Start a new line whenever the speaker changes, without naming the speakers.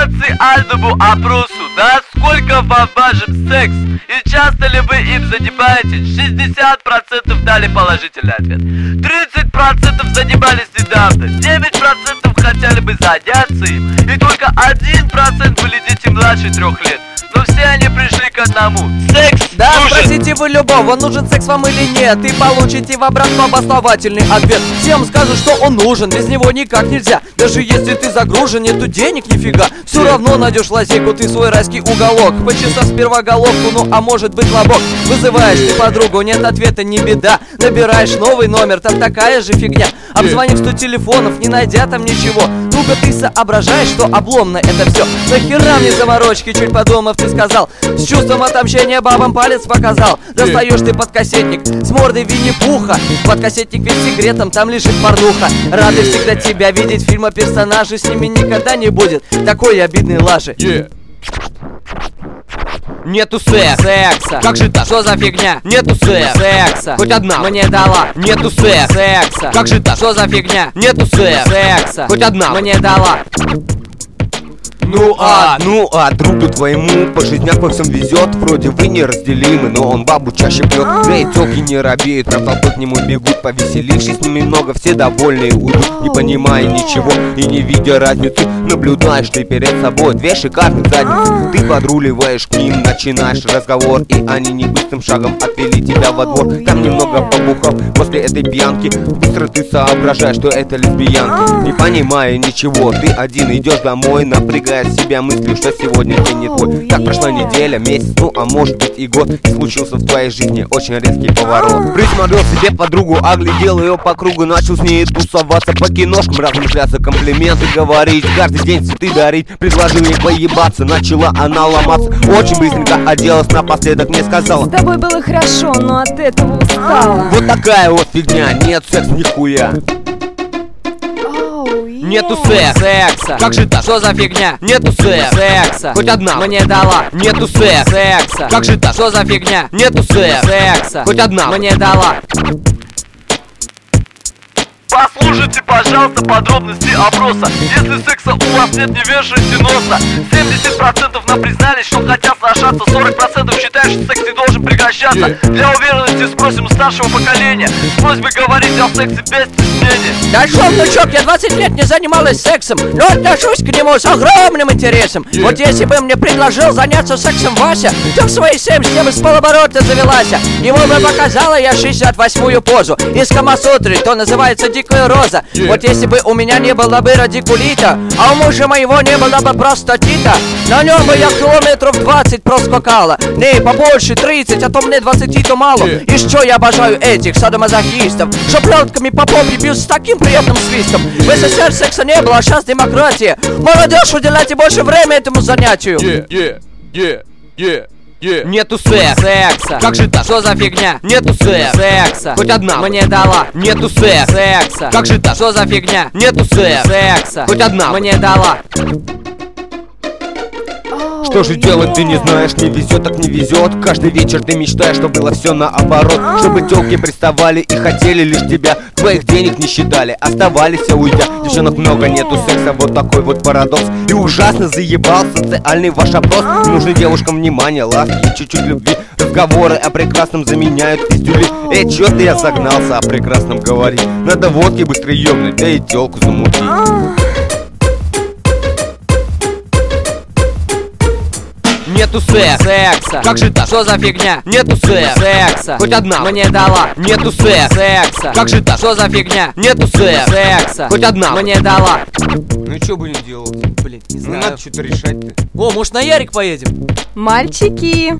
социальному опросу, насколько вам важен секс и часто ли вы им занимаетесь, 60% дали положительный ответ, 30% занимались недавно, 9% хотели бы заняться им, и только 1% были дети младше 3 лет. Но все они пришли к одному: секс
да,
нужен.
спросите вы любого, нужен секс вам или нет, и получите в обратно обосновательный ответ. Всем скажут, что он нужен, без него никак нельзя. Даже если ты загружен, нету денег нифига, все равно найдешь лазейку, ты свой райский уголок. Почесав сперва головку, ну а может быть лобок. Вызываешь ты подругу, нет ответа, не беда. Набираешь новый номер, там такая же фигня. Обзвонив 100 телефонов, не найдя там ничего. Ну-ка ты соображаешь, что обломно это все. Нахера мне заморочки, чуть подумав ты сказал. С чувством отомщения бабам палец показал. Достаешь ты подкассетник с мордой Винни-Пуха. Подкассетник ведь секретом, там лежит порнуха. Рады всегда тебя видеть, фильма персонажей с ними никогда не будет такой обидной лажи. Нету секса. Как же так? Что за фигня? Нету секса. Хоть одна мне дала. Нету секса. Как же так? Что за фигня? Нету секса. Хоть одна мне дала.
Ну а другу твоему по жизнях во всем везет. Вроде вы неразделимы, но он бабу чаще пьет. Да и тёлки не робеют, на толпы к нему бегут. Повеселившись с ними много, все довольные уйдут. Не понимая ничего и не видя разницы, наблюдаешь ты перед собой две шикарных задницы. Ты подруливаешь к ним, начинаешь разговор, и они не быстрым шагом отвели тебя во двор. Там немного побухав после этой пьянки, быстро ты соображаешь, что это лесбиянки. Не понимая ничего, ты один идешь домой, напрягая себя мыслью, что сегодня день не твой. Так прошла неделя, месяц, ну а может быть и год, и случился в твоей жизни очень резкий поворот. Присмотрел себе подругу, оглядел ее по кругу, начал с ней тусоваться по киношкам, размышляться, комплименты говорить, каждый день цветы дарить. Предложил ей поебаться, начала она ломаться. Очень быстренько оделась, напоследок мне сказала:
с тобой было хорошо, но от этого устала.
Вот такая вот фигня, нет секса нихуя.
Нету секса. Как же так? Что за фигня? Нету секса. Хоть одна мне дала. Нету секса. Как же так? Что за фигня? Нету секса. Хоть одна мне дала.
Послушайте, пожалуйста, подробности опроса. Если секса у вас нет, не вешайте носа. 70% нам признались, что хотят сношаться. 40% считают, что секс не должен прекращаться. Для уверенности спросим старшего поколения с просьбой говорить о сексе без стеснения.
Да шо, внучок, я 20 лет не занималась сексом, но отношусь к нему с огромным интересом. Вот если бы мне предложил заняться сексом Вася, то в свои 70 я бы с полоборота завелась. Ему бы показала я 68-ю позу из Камасутры, то называется дикая роза. Вот если бы у меня не было бы радикулита, а у мужа моего не было бы простатита, на нем бы я километров 20 проскакала. Не, побольше 30, а то мне 20 то мало. И что я обожаю этих садомазохистов, шаплетками по попе бьют с таким приятным свистом. В СССР секса не было, а сейчас демократия. Молодежь, уделяйте больше времени этому занятию. Нету секса. Как же так? Что за фигня? Нету секса. Хоть одна мне дала. Нету секса. Как же так? Что за фигня? Нету секса. Хоть одна мне дала.
Что же делать, ты не знаешь, не везет, так не везет. Каждый вечер ты мечтаешь, что было все наоборот. Чтобы тёлки приставали и хотели лишь тебя, твоих денег не считали, оставались, уйдя. Девчонок много, нету секса, вот такой вот парадокс. И ужасно заебал социальный ваш опрос. Не нужны девушкам внимание, ласки и чуть-чуть любви. Разговоры о прекрасном заменяют пиздюли. Чё ты я загнался о прекрасном говорить? Надо водки быстро ёбнуть, да и тёлку замутить.
Нету секса. Как же так? Что за фигня? Нету секса. Хоть одна мне дала. Нету секса. Как же так? Что за фигня? Нету секса. Хоть одна мне дала.
Ну и чё будем делать?
Блин, не знаю.
Ну надо что-то решать-то.
О, может на Ярик поедем?
Мальчики.